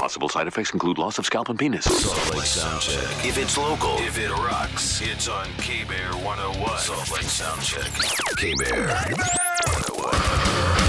Possible side effects include loss of scalp and penis. Salt Lake Soundcheck. If it's local, if it rocks, it's on K-Bear 101. Salt Lake Soundcheck. K-Bear 101.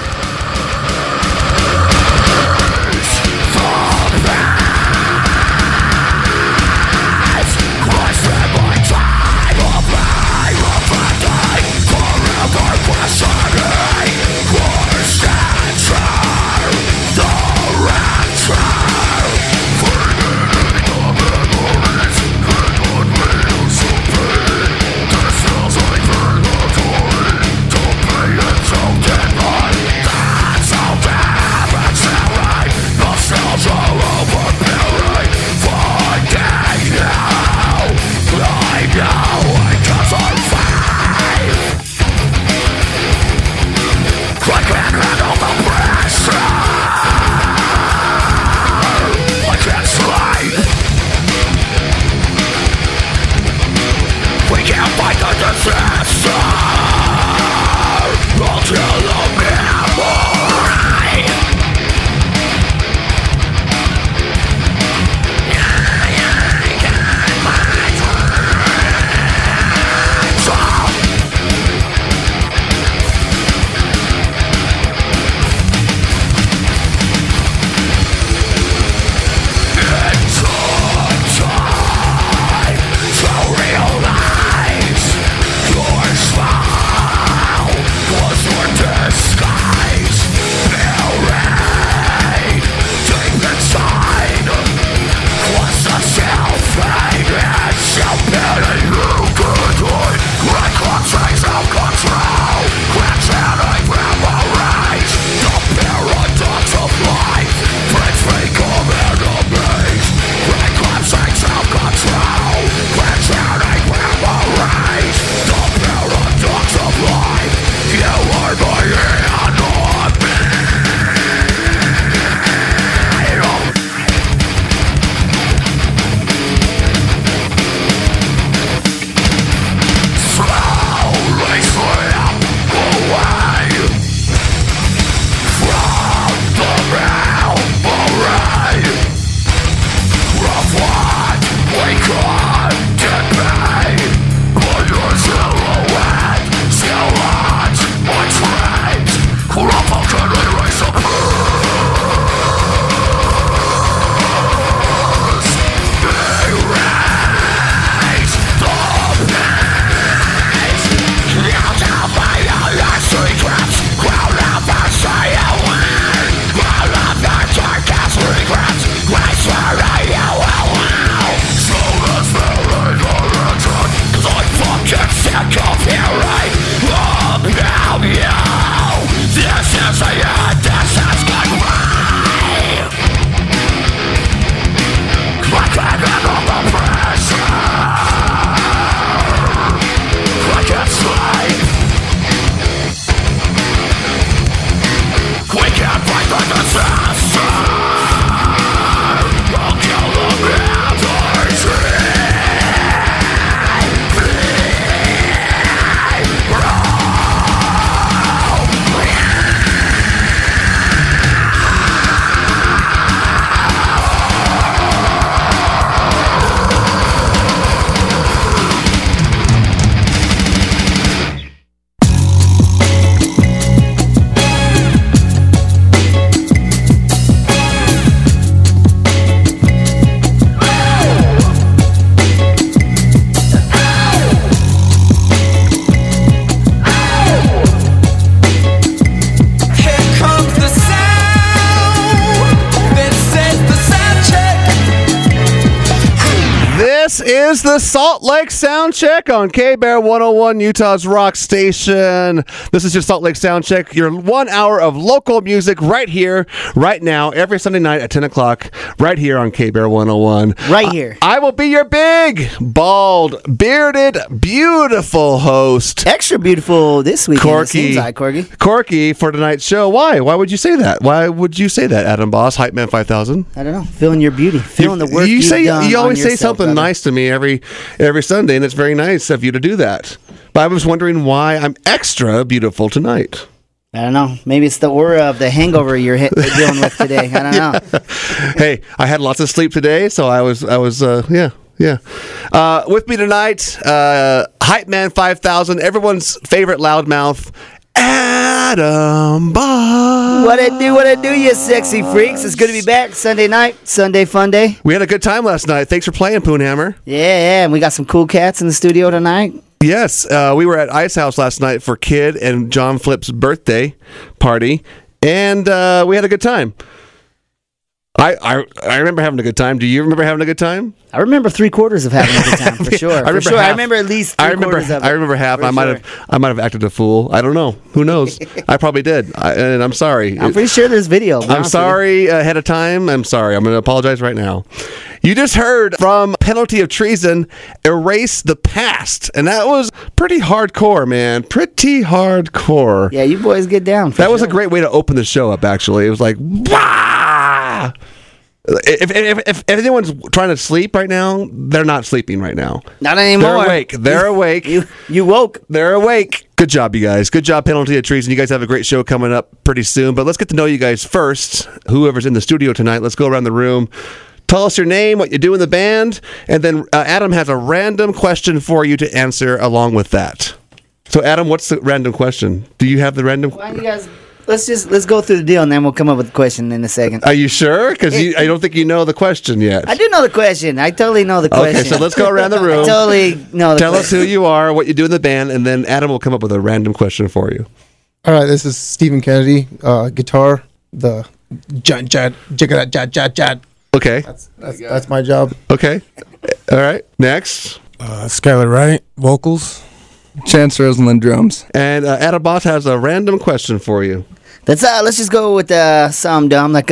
This is the Salt Lake Soundcheck on K-Bear 101, Utah's rock station. This is your Salt Lake Soundcheck, your 1 hour of local music right here, right now, every Sunday night at 10 o'clock, right here on K-Bear 101. Right here. I will be your big, bald, bearded, beautiful host. Extra beautiful this weekend, it seems like, Corky. Corky for tonight's show. Why? Why would you say that? Why would you say that, Adam Boss, Hype Man 5000? I don't know. Feeling your beauty. Feeling the work you've done You always on say yourself, something brother. nice to me every Sunday, and it's very nice of you to do that. But I was wondering why I'm extra beautiful tonight. I don't know. Maybe it's the aura of the hangover you're dealing with today. I don't know. Hey, I had lots of sleep today, so I was, yeah. With me tonight, Hype Man 5000, everyone's favorite loudmouth, Adam Boss. What it do, you sexy freaks? It's good to be back. Sunday night, Sunday fun day. We had a good time last night. Thanks for playing, Poonhammer. Yeah, and we got some cool cats in the studio tonight. Yes, we were at Ice House last night for Kid and John Flip's birthday party, and we had a good time. I remember having a good time. Do you remember having a good time? I remember 3/4 of having a good time for sure. I remember at least 3/4 of it. I remember half. I might have acted a fool. I don't know. Who knows? I probably did. And I'm sorry. I'm pretty sure there's video. I'm sorry ahead of time. I'm sorry. I'm going to apologize right now. You just heard from Penalty of Treason, Erase the Past. And that was pretty hardcore, man. Pretty hardcore. Yeah, you boys get down. That was a great way to open the show up, actually. It was like, wah! If anyone's trying to sleep right now, they're not sleeping right now. Not anymore. They're awake. You woke. They're awake. Good job, you guys. Good job, Penalty of Treason. You guys have a great show coming up pretty soon. But let's get to know you guys first. Whoever's in the studio tonight, let's go around the room. Tell us your name, what you do in the band, and then Adam has a random question for you to answer along with that. So, Adam, what's the random question? Do you have the random? Why don't you guys? Let's go through the deal, and then we'll come up with a question in a second. Are you sure? Because I don't think you know the question yet. I do know the question. I totally know the question. Okay, so let's go around the room. I totally know the Tell question. us who you are, what you do in the band, and then Adam will come up with a random question for you. All right, this is Stephen Kennedy, guitar, the jad. Okay. That's my job. Okay. All right. Next. Skylar Wright, vocals. Chance Rosenlund, drums. And Adam Boss has a random question for you. Let's just go with something dumb like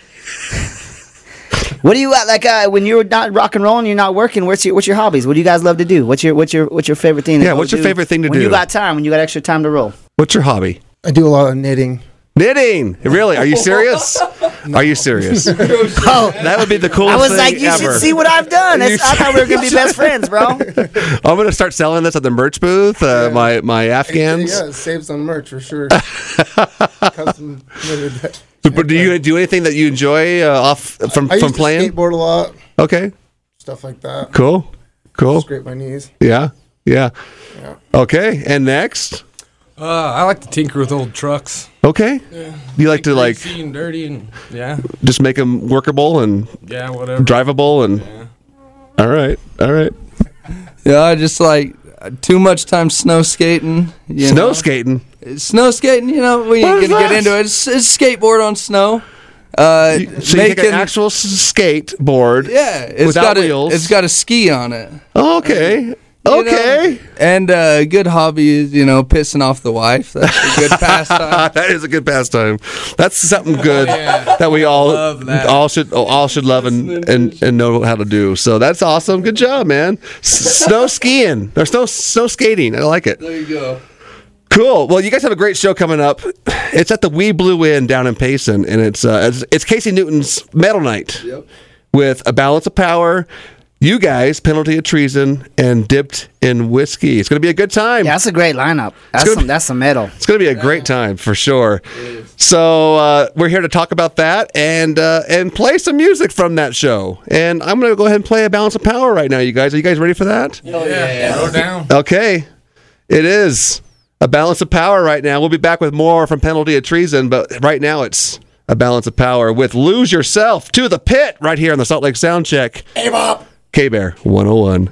what do you like when you're not rock and rolling, you're not working? What's your hobbies? What do you guys love to do? What's your favorite thing? Yeah, what's your favorite thing to do when you got time? When you got extra time to roll? What's your hobby? I do a lot of knitting. Knitting? Really? Are you serious? Are you serious? Oh, that would be the coolest thing ever. I was like, you should see what I've done. I thought we were going to be best friends, bro. I'm going to start selling this at the merch booth, my Afghans. Yeah, it saves on merch for sure. Custom knitted. But do you do anything that you enjoy from playing? I skateboard a lot. Okay. Stuff like that. Cool. Scrape my knees. Yeah. Okay, and next? I like to tinker with old trucks. Okay. Yeah. You like to greasy and dirty and just make them workable and whatever, drivable and all right. Yeah, I just like too much time snow skating. Skating. Snow skating. You know, we ain't gonna get into it. It's skateboard on snow. So you take an actual skateboard. Yeah, it's got wheels. It's got a ski on it. Okay. Okay. And a good hobby is, pissing off the wife. That's a good pastime. That is a good pastime. That's something good that we all should love and know how to do. So that's awesome. Good job, man. Snow skiing. There's snow skating. I like it. There you go. Cool. Well, you guys have a great show coming up. It's at the We Blew In down in Payson, and it's Casey Newton's Metal Night with A Balance of Power. You guys, Penalty of Treason, and Dipped in Whiskey. It's going to be a good time. Yeah, that's a great lineup. That's some metal. It's going to be a great time for sure. So we're here to talk about that and play some music from that show. And I'm going to go ahead and play A Balance of Power right now, you guys. Are you guys ready for that? Yeah. Throw down. Okay. It is A Balance of Power right now. We'll be back with more from Penalty of Treason, but right now it's A Balance of Power with Lose Yourself to the Pit right here on the Salt Lake Soundcheck. Hey, Bob. K-Bear 101.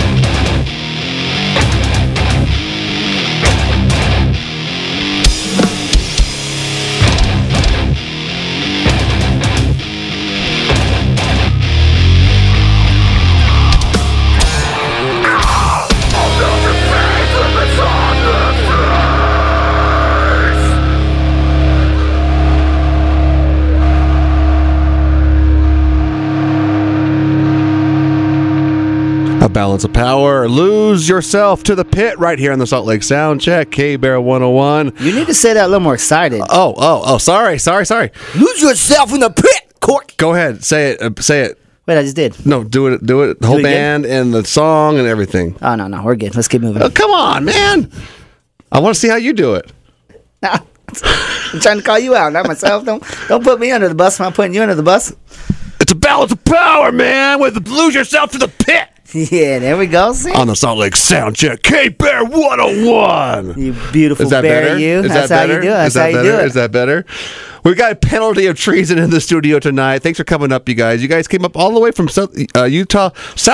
A Balance of Power. Lose Yourself to the Pit right here on the Salt Lake Soundcheck. K-Bear 101. You need to say that a little more excited. Oh, sorry. Lose yourself in the pit, Cork. Go ahead. Say it. Wait, I just did. No, do it. The whole band and the song and everything. Oh, no. We're good. Let's keep moving. Oh, come on, man. I want to see how you do it. I'm trying to call you out, not myself. Don't put me under the bus when I'm putting you under the bus. It's a balance of power, man. With lose yourself to the pit. Yeah, there we go. See? On the Salt Lake Soundcheck, K-Bear 101. You beautiful Is that bear, better? you. Is That's that how better? you do it. That's how you do it. Is that better? We've got a penalty of treason in the studio tonight. Thanks for coming up, you guys. You guys came up all the way from South Utah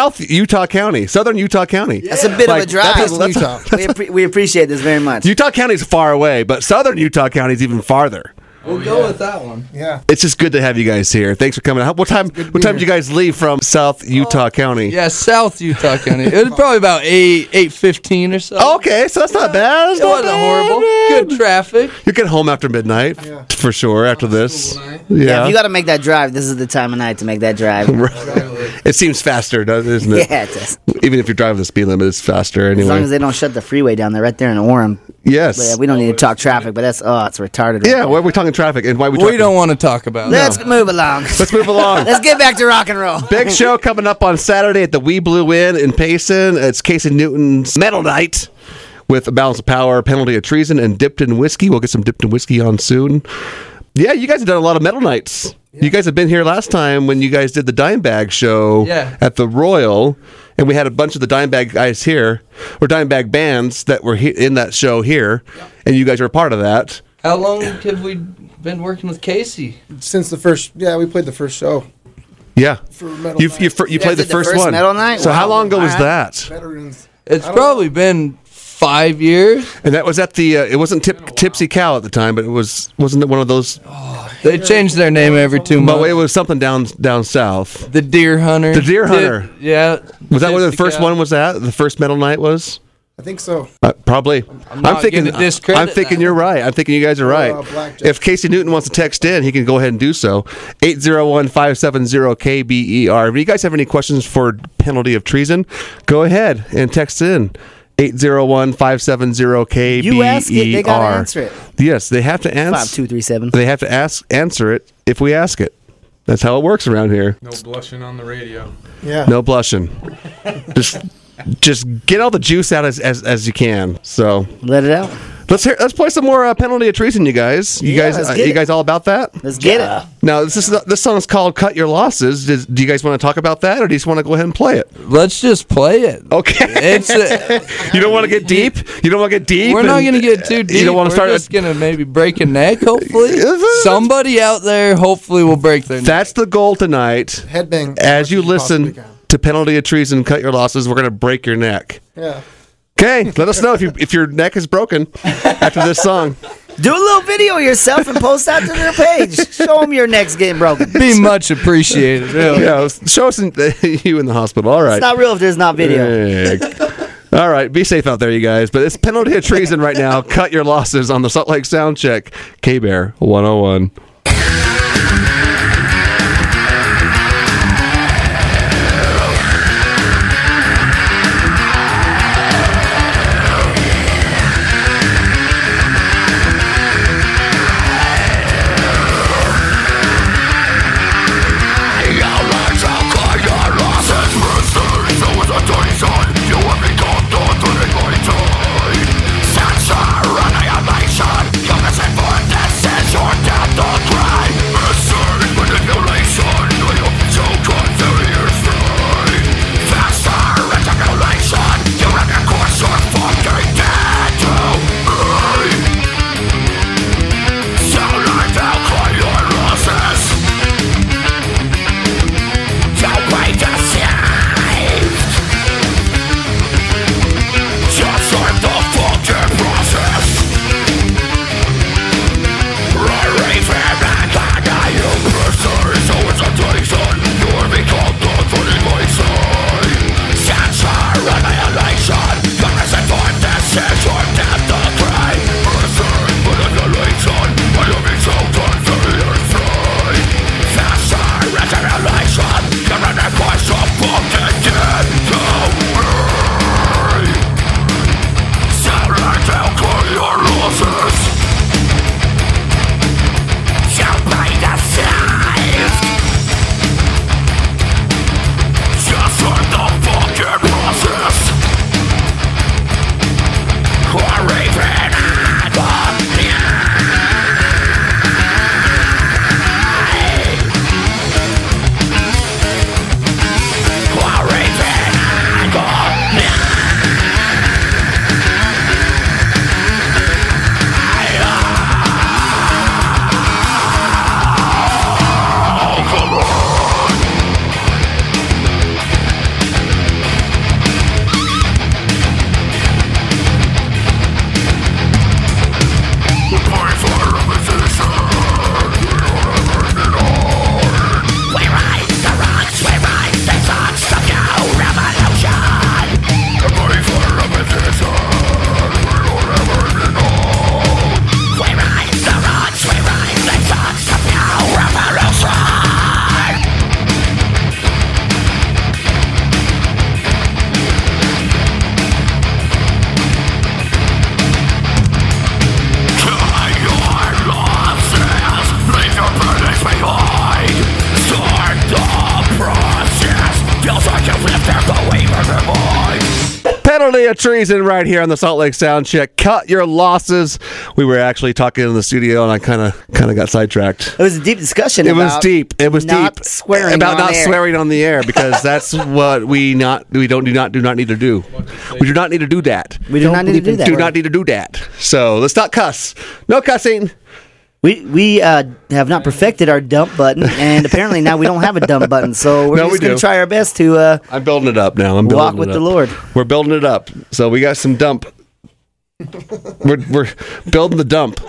County, Southern Utah County. That's a bit of a drive. that's- We appreciate this very much. Utah County's far away, but Southern Utah County is even farther. We'll go with that one. Yeah. It's just good to have you guys here. Thanks for coming. What time did you guys leave from South Utah County? Yeah, South Utah County. It was probably about 8:15 or so. Oh, okay, so that's not bad. That's It not wasn't bad. horrible. Good traffic. You get home after midnight, for sure, after this. School night. Yeah, if you got to make that drive, this is the time of night to make that drive. It seems faster, doesn't it? Yeah, it does. Even if you're driving the speed limit, it's faster anyway. As long as they don't shut the freeway down there, right there in Orem. Yes. But yeah, we don't need to talk traffic, but it's retarded. Yeah, why are we talking traffic? And why are we We talking? don't want to talk about it. Let's move along. Let's move along. Let's get back to rock and roll. Big show coming up on Saturday at the We Blue Inn in Payson. It's Casey Newton's Metal Night with a balance of power, penalty of treason, and dipped in whiskey. We'll get some dipped in whiskey on soon. Yeah, you guys have done a lot of metal nights. You guys have been here last time when you guys did the Dime Bag show at the Royal, and we had a bunch of the Dime Bag guys here, or Dime Bag bands that were in that show here, and you guys were a part of that. How long have we been working with Casey? Since the first, we played the first show. Yeah, For Metal you Night. played the did the first first one. Metal Night? So how Wow. long ago was All right. that? Veterans. It's I don't probably been 5 years. And that was at the. It wasn't Tipsy Cow at the time, but wasn't it one of those? They change their name every 2 months. But it was something down south. The Deer Hunter. The Deer Hunter. Yeah. Was that where the Tipsy first Cow. one was at? The first metal night was? I think so. Probably. I'm not thinking. gonna discredit I'm thinking that. you're right. I'm thinking you guys are right. Blackjack. If Casey Newton wants to text in, he can go ahead and do so. 801-570-KBER. If you guys have any questions for penalty of treason, go ahead and text in. 801-570-KBER. You ask it, they gotta answer it. Yes, they have to answer. 5237. They have to answer it if we ask it. That's how it works around here. No blushing on the radio. Yeah. No blushing. just get all the juice out as you can. So Let it out. let's play some more penalty of treason, you guys. You Yeah, let's guys, get you it. guys all about that? Let's get it. Now this song is called "Cut Your Losses." Do you guys want to talk about that, or do you just want to go ahead and play it? Let's just play it. Okay. It's You don't want to get deep. You don't want to get deep. we're not and- going to get too deep. You don't want to We're start. just going to maybe break a neck, hopefully. Somebody out there hopefully will break their neck. That's the goal tonight. Headbang. As you possibly listen can. to penalty of treason, cut your losses. We're going to break your neck. Yeah. Okay, let us know if your neck is broken after this song. Do a little video of yourself and post that to their page. Show them your neck's getting broken. Be much appreciated, really. Yeah, show us you in the hospital. All right. It's not real if there's not video. Yeah. All right, be safe out there, you guys. But it's penalty of treason right now. Cut your losses on the Salt Lake Soundcheck. K-Bear 101. Censure, annihilation, you're missing for this is your death. Penalty of Treason right here on the Salt Lake Soundcheck. Cut your losses. We were actually talking in the studio, and I kind of got sidetracked. It was a deep discussion. It was deep. It was not deep. swearing about on not air. swearing on the air because that's what we do not need to do. We do not need to do that. We do not need to do that. Do not need to do that. So let's not cuss. No cussing. We have not perfected our dump button, and apparently now we don't have a dump button. So we're No, we just going do. to try our best to I'm building it up now. I'm walk building with it the up. Lord. We're building it up. So we got some dump. We're building the dump.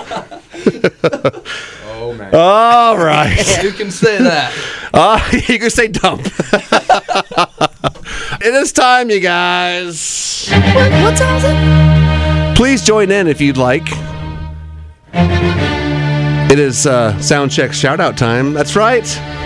Oh, man. All right. You can say that. You can say dump. It is time, you guys. What time is it? Please join in if you'd like. It is Soundcheck shout-out time. That's right.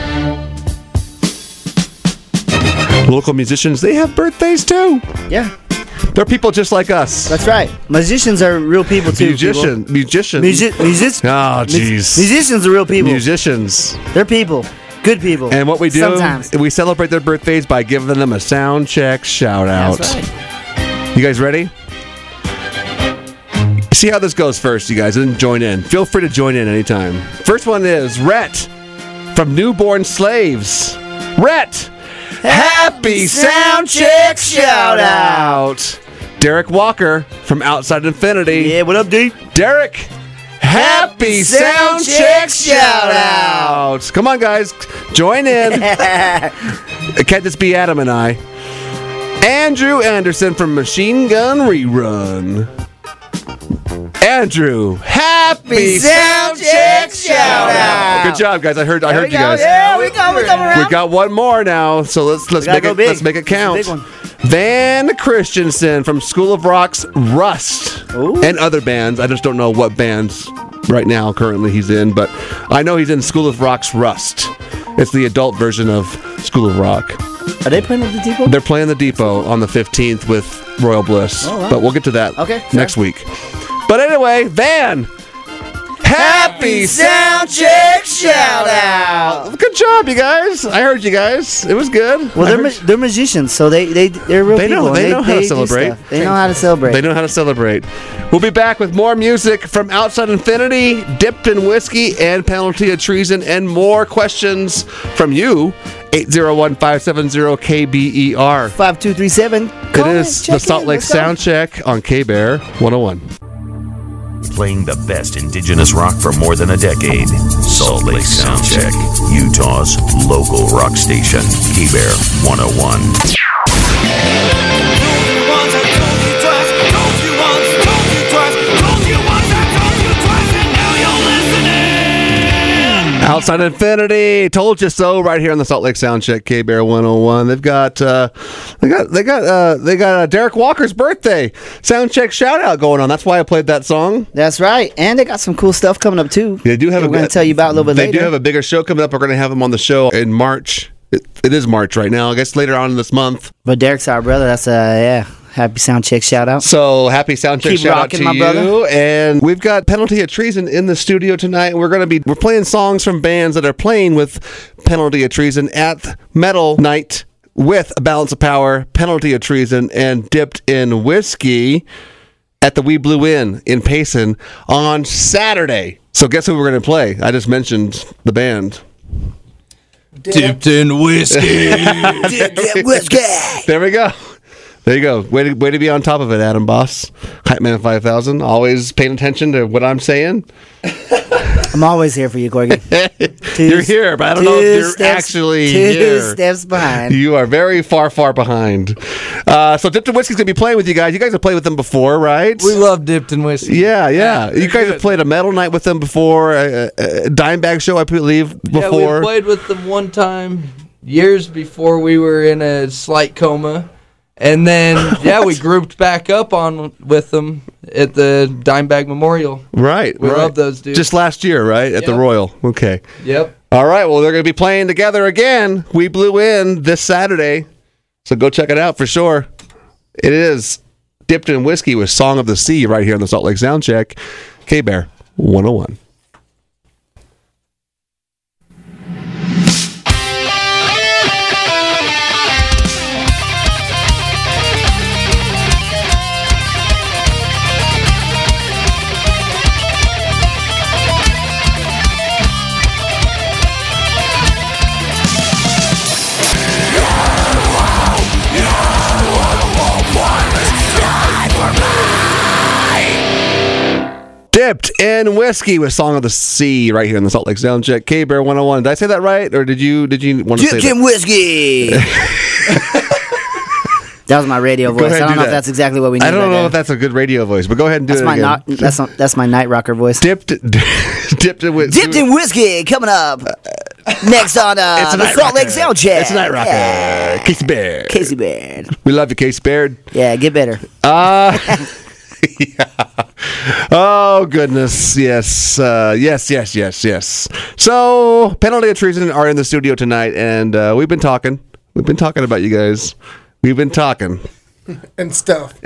Local musicians, they have birthdays too. Yeah, They're people just like us. that's right. Musicians are real people too. Musicians. Musicians. Oh, jeez. Musicians are real people. Musicians. They're people. Good people. And what we do, Sometimes. we celebrate their birthdays by giving them a Soundcheck shout-out. That's right. You guys ready? See how this goes first, you guys, and join in. Feel free to join in anytime. First one is Rhett from Newborn Slaves. Rhett, happy Soundcheck shout out. Derek Walker from Outside Infinity. Yeah, what up, dude? Derek, happy Soundcheck shout out. Come on, guys, join in. It can't just be Adam and I. Andrew Anderson from Machine Gun Rerun. Andrew, happy Soundcheck shout out. Good job, guys. I heard you guys. Yeah, we come around. We got one more now, so let's gotta make go it big. let's make it It's a count. big one. Van Christensen from School of Rock's Rust Ooh. and other bands. I just don't know what bands right now currently he's in, but I know he's in School of Rock's Rust. It's the adult version of School of Rock. Are they playing at the depot? They're playing the Depot on the 15th with Royal Bliss, Oh, wow. but we'll get to that Okay, next week. But anyway, Van, happy Soundcheck shout out. Good job, you guys. I heard you guys. It was good. Well, I they're heard- they're musicians, so they're real They know- people. they know how to do celebrate. stuff. They know how to celebrate. They know how to celebrate. We'll be back with more music from Outside Infinity, Dipped in Whiskey, and Penalty of Treason, and more questions from you. 801-570-KBER. 5237. It is the Salt Lake Soundcheck on K-Bear 101. Playing the best indigenous rock for more than a decade. Salt Lake Soundcheck, Utah's local rock station. K-Bear 101. Outside Infinity, told you so. Right here on the Salt Lake Soundcheck, K-Bear 101. They've got Derek Walker's birthday Soundcheck shout out going on. That's why I played that song. That's right. And they got some cool stuff coming up, too. They do have. We're going to tell you about a little bit They later. do have a bigger show coming up. We're going to have them on the show in March. It is March right now. I guess later on in this month. But Derek's our brother. That's happy Soundcheck shout out. So happy Soundcheck Keep shout out rocking, to my you. brother. And we've got Penalty of Treason in the studio tonight. We're playing songs from bands that are playing with Penalty of Treason at Metal Night with A Balance of Power, Penalty of Treason, and Dipped in Whiskey at the We Blew In Payson on Saturday. So guess who we're going to play? I just mentioned the band. Dipped in whiskey. There we go. There you go. Way to be on top of it, Adam Boss. Hype Man 5000. Always paying attention to what I'm saying. I'm always here for you, Corgi. You're here, but I don't know if you're actually two here. steps behind. You are very far, far behind. So Dipped in Whiskey's going to be playing with you guys. You guys have played with them before, right? We love Dipped in whiskey. Yeah. You they're guys have good. played a metal night with them before, a Dimebag show, I believe, Yeah, before. we played with them one time years before we were in a slight coma. And then, we grouped back up with them at the Dimebag Memorial. Right. We right. love those dudes. Just last year, right? At the Yep. Royal. Okay. Yep. All right. Well, they're going to be playing together again. We Blew In this Saturday. So go check it out for sure. It is Dipped in Whiskey with Song of the Sea right here on the Salt Lake Soundcheck. K-Bear 101. Dipped in Whiskey with Song of the Sea right here in the Salt Lake Soundcheck. K-Bear 101. Did I say that right? Or did you want to say Dipped in that? Whiskey. That was my radio voice. ahead I and don't do know that. if that's exactly what we need. I don't right know there. if that's a good radio voice, but go ahead and do That's it my again. that's my night rocker voice. Dipped in Whiskey. Dipped in Whiskey coming up next on It's a the night Salt Lake rocker. Soundcheck. It's a night rocker. Yeah. Casey Bear. Casey Bear. We love you, Casey Bear. Yeah, get better. Oh goodness, yes, yes. So, Penalty of Treason are in the studio tonight, and we've been talking. We've been talking about you guys. We've been talking and stuff.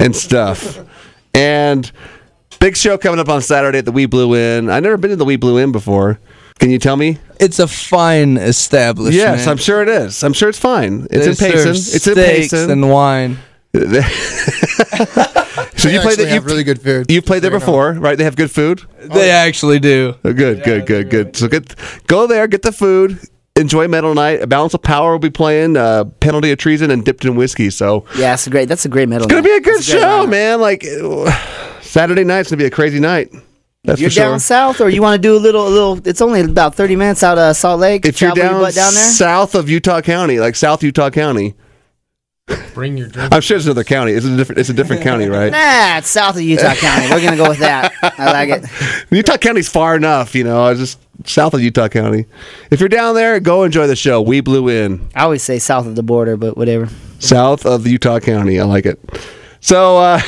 and big show coming up on Saturday at the Wee Blue Inn. I've never been to the Wee Blue Inn before. Can you tell me? It's a fine establishment. Yes, I'm sure it is. I'm sure it's fine. It's They in Payson. serve It's in steaks Payson. and wine. So They you played actually that? have really good food. You've played there before, right? They have good food. They actually do. Oh, good. So go there, get the food, enjoy Metal Night. A Balance of Power will be playing, Penalty of Treason, and Dipped in Whiskey. So Yeah, that's a great metal. it's gonna be a good That's great show, lineup. man. Like Saturday night's gonna be a crazy night. That's You're for sure. down south, or you want to do a little? It's only about 30 minutes out of Salt Lake. If you're Travel your down, butt down there. south of Utah County, like South Utah County, Bring your drink. I'm sure it's another county. It's a different county, right? Nah, it's south of Utah County. We're gonna go with that. I like it. Utah County's far enough, It's just south of Utah County. If you're down there, go enjoy the show. We Blew In. I always say south of the border, but whatever. South of Utah County. I like it. So,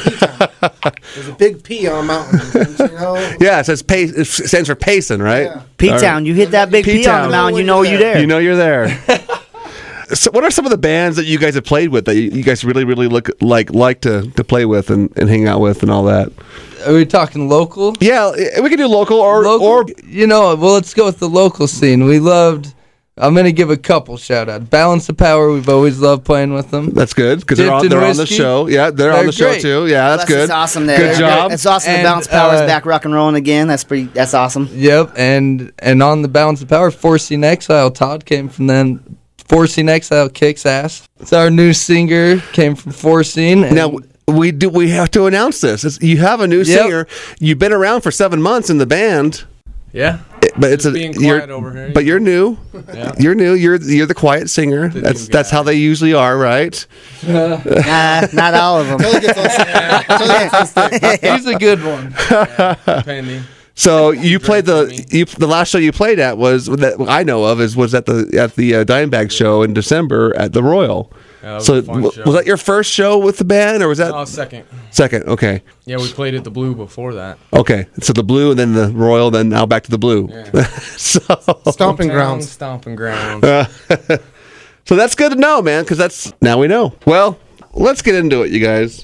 There's a big P on a mountain. You know? yeah, it says it stands for Payson, right? Yeah. P-Town, you hit that big P on P-Town. the mountain, you know you're there. You know you're there. So, what are some of the bands that you guys have played with that you guys really like to play with and hang out with and all that? Are we talking local? Yeah, we can do local or Well, let's go with the local scene. I'm going to give a couple shout outs. Balance of Power, we've always loved playing with them. that's good because Dipped in they're on the Whiskey. show. Yeah, they're on They're the show great. too. Yeah, that's good. It's awesome. There. Good job. It's awesome. The And, Balance Power's back rock and rolling again. That's awesome. Yep, and on the Balance of Power, Forcing Exile, Todd came from them. Forcing Exile kicks ass. It's our new singer, came from Forcing. And Now we have to announce this. You have a new singer. You've been around for 7 months in the band, Yeah. but it's Just being quiet over here. But you're new. Yeah. You're new. You're the quiet singer. new That's guy. how they usually are, right? Nah, not all of them. Until it gets on stage. he's a good one. Depending. So you played Drink the last show you played at was that I know of was at the Dimebag show in December at the Royal. Yeah, that was So a fun show. was that your first show with the band or was that Oh, second. second? Okay. Yeah, we played at the Blue before that. Okay. So the Blue and then the Royal, then now back to the Blue. Yeah. So Stomping Town grounds. Stomping grounds. so that's good to know, man, because now we know. Well, let's get into it, you guys.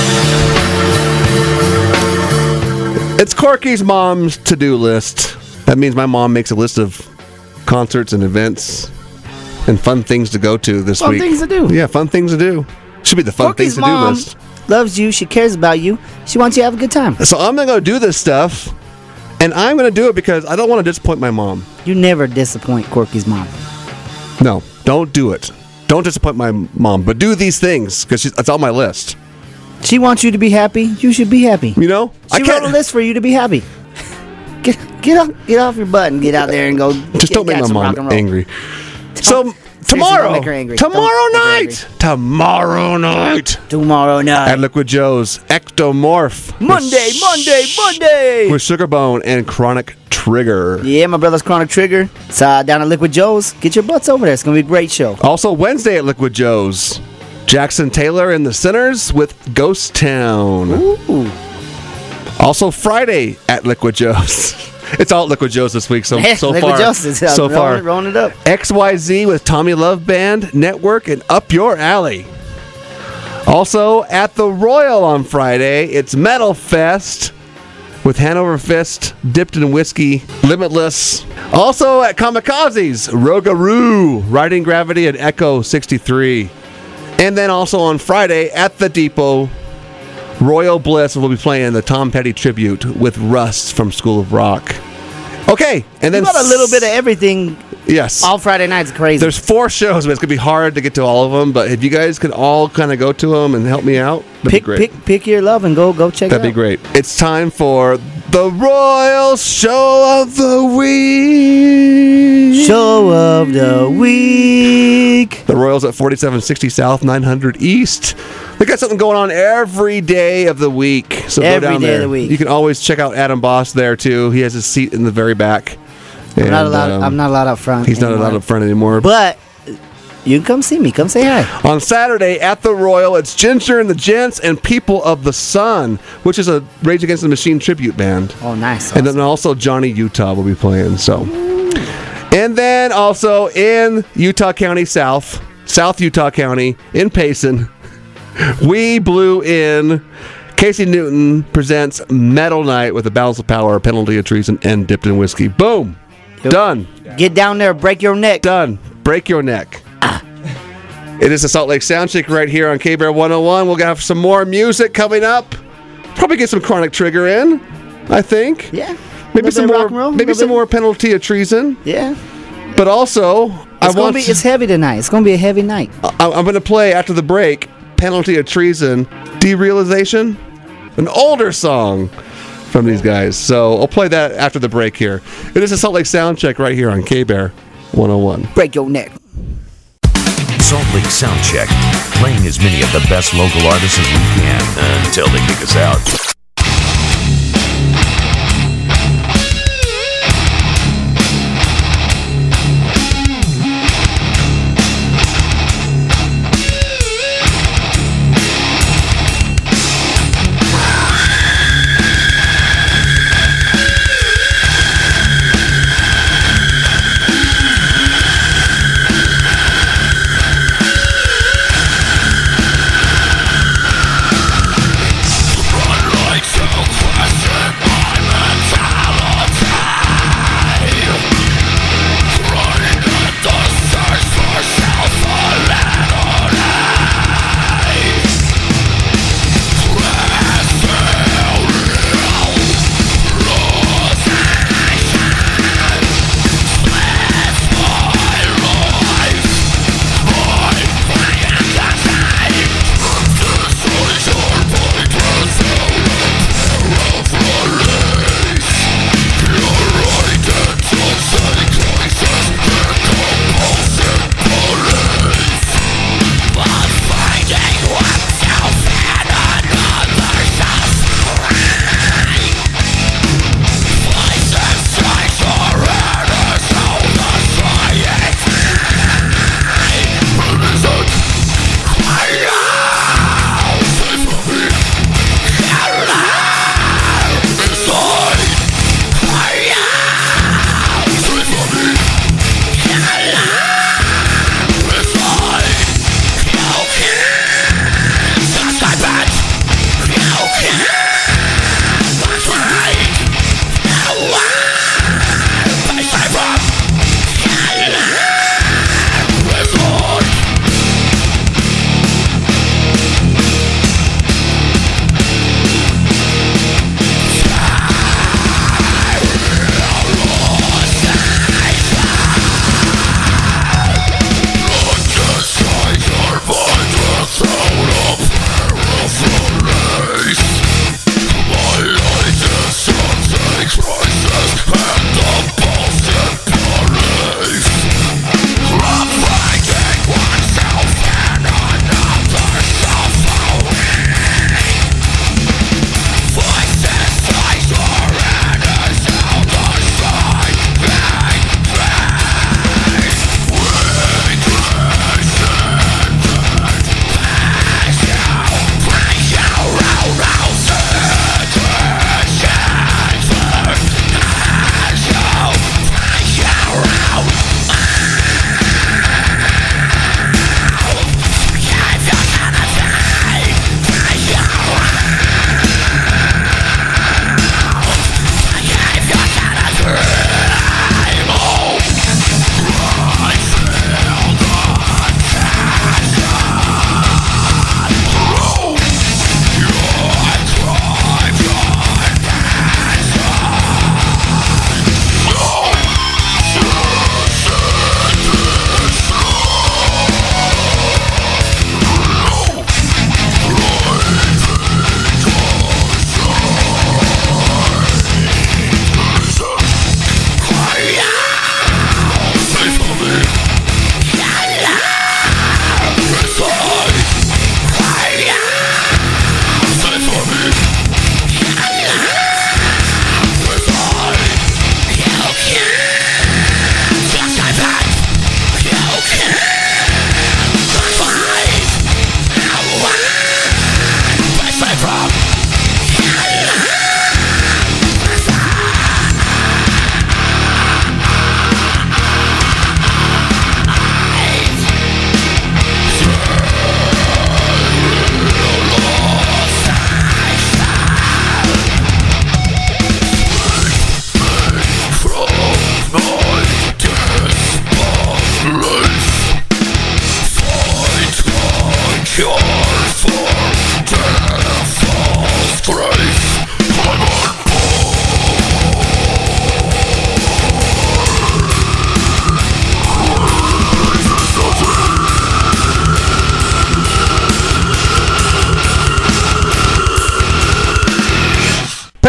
It's Corky's mom's to-do list. That means my mom makes a list of concerts and events and fun things to go to this Fun week. things to do. Yeah, fun things to do. Should be the fun Corky's things to do mom list. loves you. She cares about you. She wants you to have a good time. So I'm going to go do this stuff, and I'm going to do it because I don't want to disappoint my mom. You never disappoint Corky's mom. No, don't do it. Don't disappoint my mom, but do these things because it's on my list. She wants you to be happy. You should be happy. You know? She wrote a list for you to be happy. Get off your butt and get out there and go. Just don't make my some rock mom and roll. angry. So tomorrow, don't make her angry. tomorrow Don't make her night, tomorrow night Tomorrow at night. Liquid Joe's, Ectomorph Monday. with Sugarbone and Chronic Trigger. Yeah, my brother's Chronic Trigger. It's down at Liquid Joe's. Get your butts over there. It's gonna be a great show. Also Wednesday at Liquid Joe's, Jackson Taylor and the Sinners with Ghost Town. Ooh. Also Friday at Liquid Joe's. It's all at Liquid Joe's this week so Liquid far. Joe's is so far. rolling it up. XYZ with Tommy Love Band, Network, and Up Your Alley. Also at the Royal on Friday, it's Metal Fest with Hanover Fist, Dipped in Whiskey, Limitless. Also at Kamikaze's, Rogaroo, Riding Gravity, and Echo 63. And then also on Friday at the Depot, Royal Bliss will be playing the Tom Petty tribute with Rust from School of Rock. Okay, and then You got a little bit of everything. yes. All Friday nights crazy. There's 4 shows, but it's gonna be hard to get to all of them. But if you guys could all kind of go to them and help me out, that'd be great. Pick your love and go check it out. That'd be great. It's time for The Royal Show of the Week. Show of the week. The Royals at 4760 South, 900 East. They got something going on every day of the week. So Every go down day there. of the week. You can always check out Adam Boss there too. He has his seat in the very back. I'm not allowed up front. He's not allowed up front anymore. But you can come see me. Come say hi. On Saturday at the Royal, it's Ginger and the Gents and People of the Sun, which is a Rage Against the Machine tribute band. Oh, nice. And then also Johnny Utah will be playing. So, and then also in Utah County South Utah County in Payson, we blew in. Casey Newton presents Metal Night with a Balance of Power, Penalty of Treason, and Dipped in Whiskey. Boom. Done. Get down there, break your neck. Done. Break your neck. It is the Salt Lake Soundcheck right here on K-Bear 101. We'll have some more music coming up. Probably get some Chronic Trigger in, I think. Yeah. Maybe some rock and roll, more. Maybe some more Penalty of Treason. Yeah. But also, It's heavy tonight. It's gonna be a heavy night. I'm going to play after the break. Penalty of Treason, Derealization, an older song from these guys. So I'll play that after the break here. It is a Salt Lake Soundcheck right here on K-Bear 101. Break your neck. Salt Lake Soundcheck, playing as many of the best local artists as we can until they kick us out.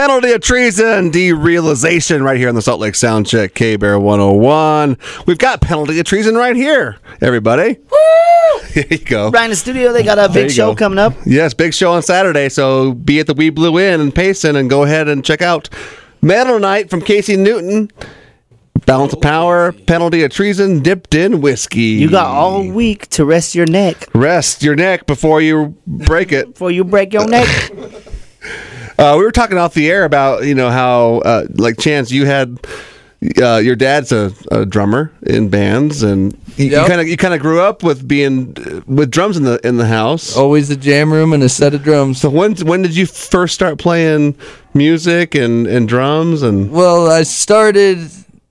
Penalty of treason, derealization right here on the Salt Lake Soundcheck, K-Bear 101. We've got penalty of treason right here, everybody. Woo! Here you go. Right in the studio, they got a There big you show go. coming up. Yes, big show on Saturday, so be at the Wee Blue Inn in Payson and go ahead and check out Metal Night from Casey Newton. Balance of Power, Penalty of Treason, Dipped in Whiskey. You got all week to rest your neck Rest your neck before you break it. before you break your neck. We were talking off the air about how like Chance, you had your dad's a drummer in bands, and Yep. you kind of grew up with being with drums in the house. Always a jam room and a set of drums. So when did you first start playing music and drums and? Well, I started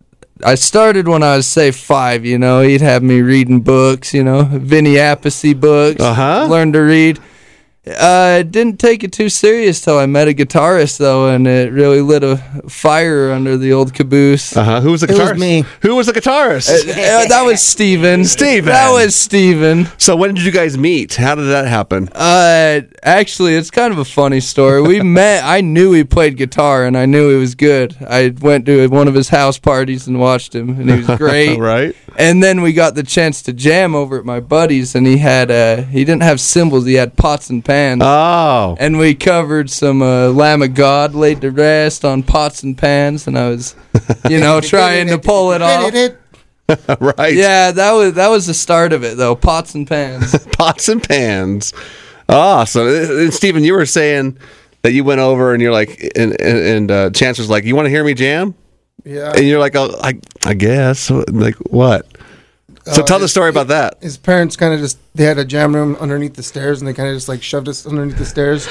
when I was, say, 5, He'd have me reading books, Vinny Appice books. Uh-huh. Learned to read. Didn't take it too serious till I met a guitarist, though, and it really lit a fire under the old caboose. Who was the It was guitarist? me. Who was the guitarist? That was Steven. Steven. That was Steven. So when did you guys meet? How did that happen? Actually, it's kind of a funny story. We met. I knew he played guitar, and I knew he was good. I went to one of his house parties and watched him, and he was great. Right. And then we got the chance to jam over at my buddy's, and he didn't have cymbals, he had pots and pans. Oh. And we covered some Lamb of God laid to rest on pots and pans, and I was, trying to pull it off. Right. Yeah, that was the start of it, though. Pots and pans. Pots and pans. Awesome. And Stephen, you were saying that you went over and you're like, and Chance was like, "You want to hear me jam?" Yeah. And you're like, "Oh, I guess." Like what? So tell the story about that. His parents kind of they had a jam room underneath the stairs, and they kind of just like shoved us underneath the stairs.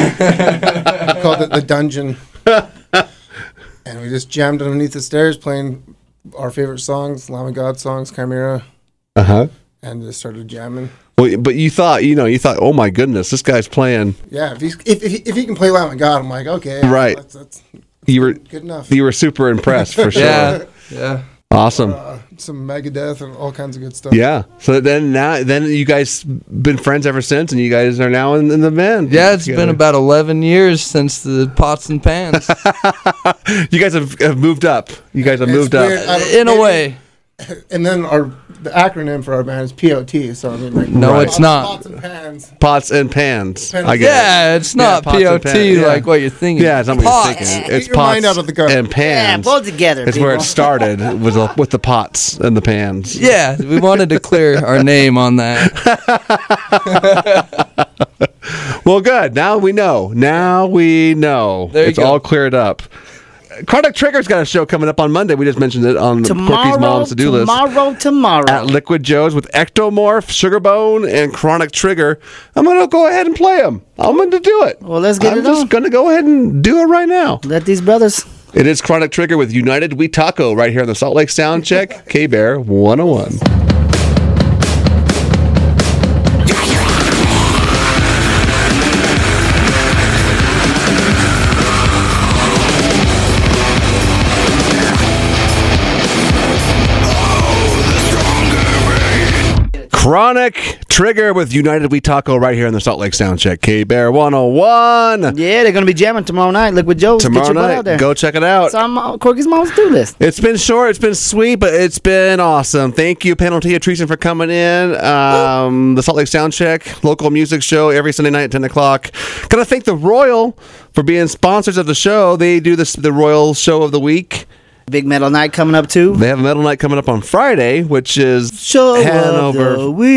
Called it the dungeon. And we just jammed underneath the stairs, playing our favorite songs, Lamb of God songs, Chimera, and just started jamming. Well, but you thought, oh my goodness, this guy's playing. Yeah, if he can play Lamb of God, I'm like, okay, Right. that's You were good enough. you were super impressed for sure. Yeah. Awesome. Some Megadeth and all kinds of good stuff. Yeah. So then you guys been friends ever since, and you guys are now in the band. Yeah, it's been about 11 years since the pots and pans. You guys have moved up. You guys have It's moved weird. up. In a way. And then the acronym for our band is POT. So I mean, like, No, Right. it's not. Pots and pans. Pots and pans. I get it. Yeah, it's not pots and POT pans, yeah. like what you're thinking. Yeah, it's not what Pots. you're thinking. Get It's your pots mind out of the gutter. and Yeah, pans. pull it together. It's where it people. started with the pots and the pans. Yeah, we wanted to clear our name on that. Well, good. Now we know. There you It's go. all cleared up. Chronic Trigger's got a show coming up on Monday. We just mentioned it on Corky's Mom's to-do list. Tomorrow. At Liquid Joe's with Ectomorph, Sugarbone, and Chronic Trigger. I'm going to go ahead and play them. I'm going to do it. Well, let's get I'm it just on. going to go ahead and do it right now. Let these brothers. It is Chronic Trigger with United We Taco right here on the Salt Lake Soundcheck, K-Bear 101. Chronic Trigger with United We Taco right here on the Salt Lake Soundcheck, K-Bear 101. Yeah, they're going to be jamming tomorrow night. Liquid Joe's. Tomorrow Get your butt night, out there. go check it out. It's on Corky's Mom's to-do list. It's been short, it's been sweet, but it's been awesome. Thank you, Penalty of Treason, for coming in. The Salt Lake Soundcheck, local music show every Sunday night at 10 o'clock. Gotta thank the Royal for being sponsors of the show. They do the Royal Show of the Week. Big Metal Night coming up, too. They have a Metal Night coming up on Friday, which is Show Hanover. of the week.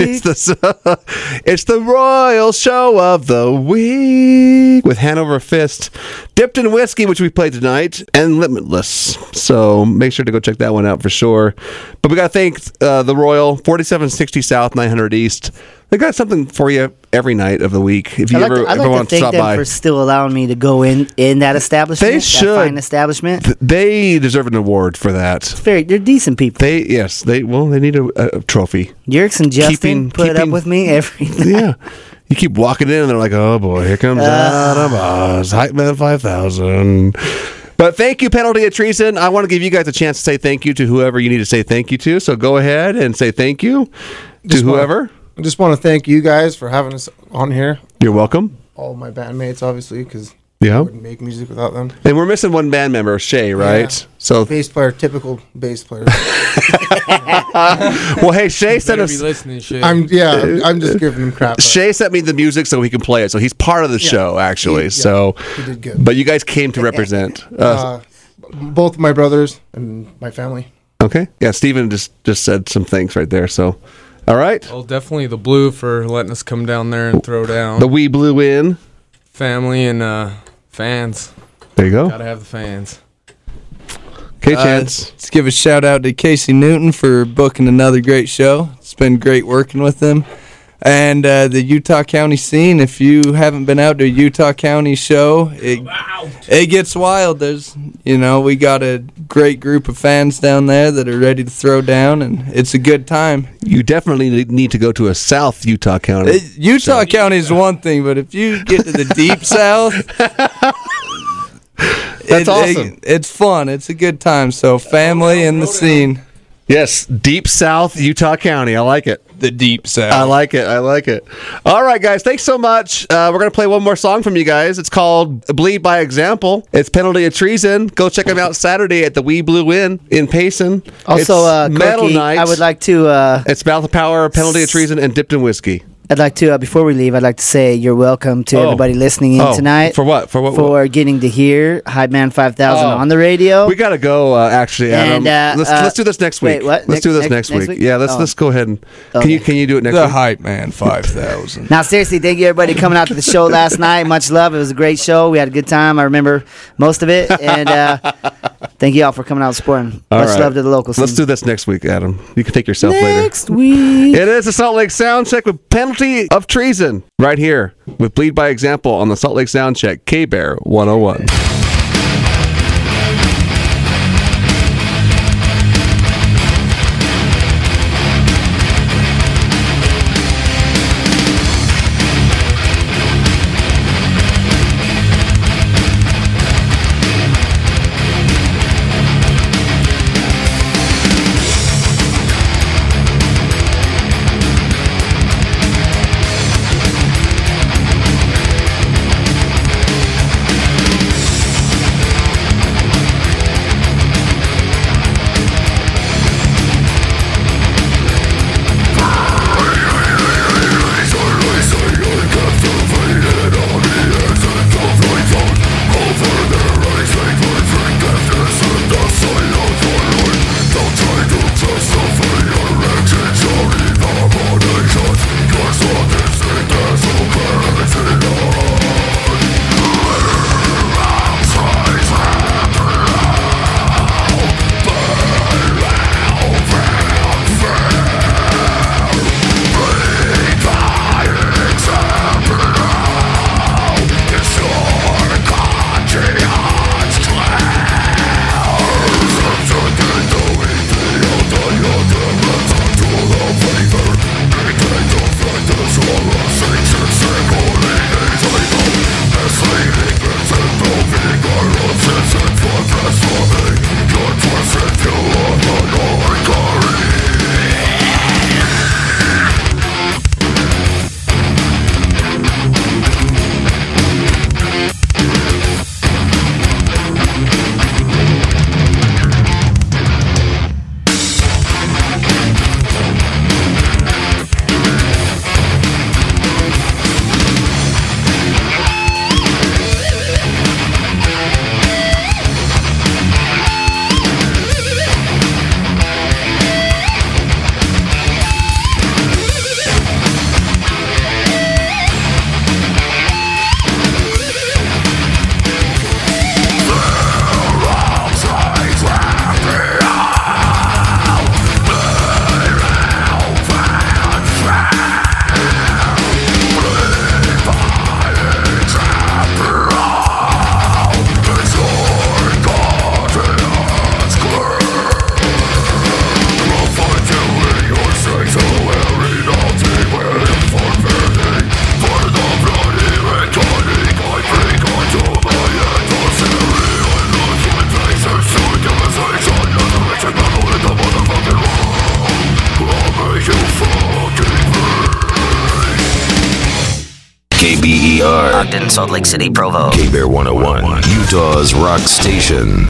it's the Royal Show of the Week with Hanover Fist, Dipped in Whiskey, which we played tonight, and Limitless. So make sure to go check that one out for sure. But we got to thank the Royal, 4760 South, 900 East. They got something for you every night of the week. If you I'd ever like want to to thank stop them by, for still allowing me to go in that establishment. They that should. fine establishment. they deserve an award for that. They're decent people. They need a trophy. Yerks and Justin put up keeping- with me every night. Yeah. You keep walking in and they're like, oh boy, here comes Adam Oz, Hype Man 5000. But thank you, Penalty of Treason. I want to give you guys a chance to say thank you to whoever you need to say thank you to. So go ahead and say thank you to whoever. I just want to thank you guys for having us on here. You're welcome. All my bandmates, obviously, because Yeah. wouldn't make music without them. And we're missing one band member, Shay, right? Yeah. So, Bass player, typical bass player. well, hey, Shay sent Better us. be listening, shit. I'm just giving him crap. but Shay sent me the music so he can play it. So he's part of the show, actually. Yeah, So, he did good. but you guys came to represent. Both my brothers and my family. Okay. Yeah, Steven just said some things right there. So, all right. Well, definitely the Blue for letting us come down there and throw down. The We Blew In. Family and fans. There you go. Gotta have the fans. Okay, Chance. Let's give a shout out to Casey Newton for booking another great show. It's been great working with them. And the Utah County scene, if you haven't been out to a Utah County show, it gets wild. We got a great group of fans down there that are ready to throw down, and it's a good time. You definitely need to go to a South Utah County. Utah County is one thing, but if you get to the deep South, That's awesome. It's fun. It's a good time. So family and the scene. Yes, Deep South Utah County. I like it. The deep South. I like it. All right, guys. Thanks so much. We're going to play one more song from you guys. It's called Bleed by Example. It's Penalty of Treason. Go check them out Saturday at the We Blew In Payson. Also, It's Metal Corky, Night. I would like to. It's Mouth of Power, Penalty of Treason, and Dipped in Whiskey. I'd like to, before we leave, I'd like to say you're welcome to everybody listening in tonight. For what? For what? For getting to hear Hype Man 5000 on the radio. We got to go, actually, Adam. And, let's do this next week. wait, what? Let's do this next week. Yeah, let's go ahead and... Okay. Can you do it next The week? Hype Man 5000. Now, seriously, thank you everybody coming out to the show last night. Much love. It was a great show. We had a good time. I remember most of it. And thank you all for coming out and supporting. All Much right. love to the local scene. Let's do this next week, Adam. You can take yourself Next later. week. It is the Salt Lake Soundcheck with Penalty of Treason right here with Bleed by Example on the Salt Lake Soundcheck, K-Bear 101. KBER. Ogden, Salt Lake City, Provo. K-Bear 101. Utah's rock station.